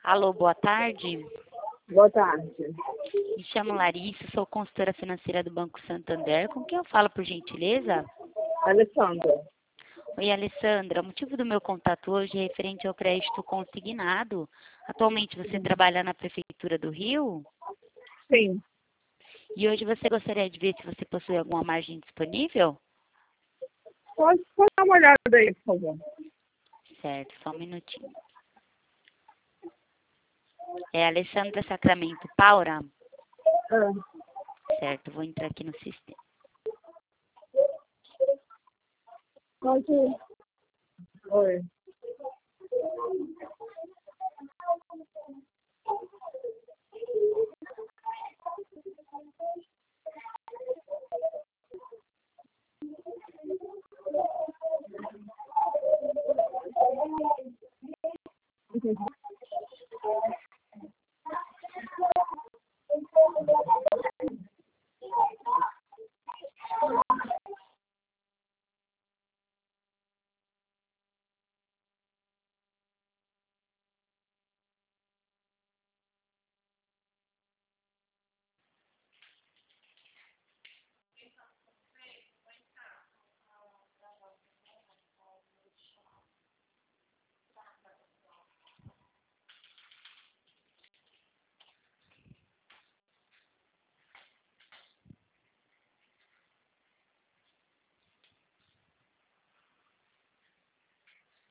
Alô, boa tarde. Boa tarde. Me chamo Larissa, sou consultora financeira do Banco Santander. Com quem eu falo, por gentileza? Alessandra. Oi, Alessandra. O motivo do meu contato hoje é referente ao crédito consignado. Atualmente você trabalha na Prefeitura do Rio? Sim. E hoje você gostaria de ver se você possui alguma margem disponível? Pode dar uma olhada aí, por favor. Certo, só um minutinho. É Alessandra Sacramento Paura? Ah, Certo, vou entrar aqui no sistema. pode ir. Oi.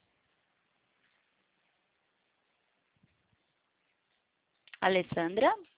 Alessandra?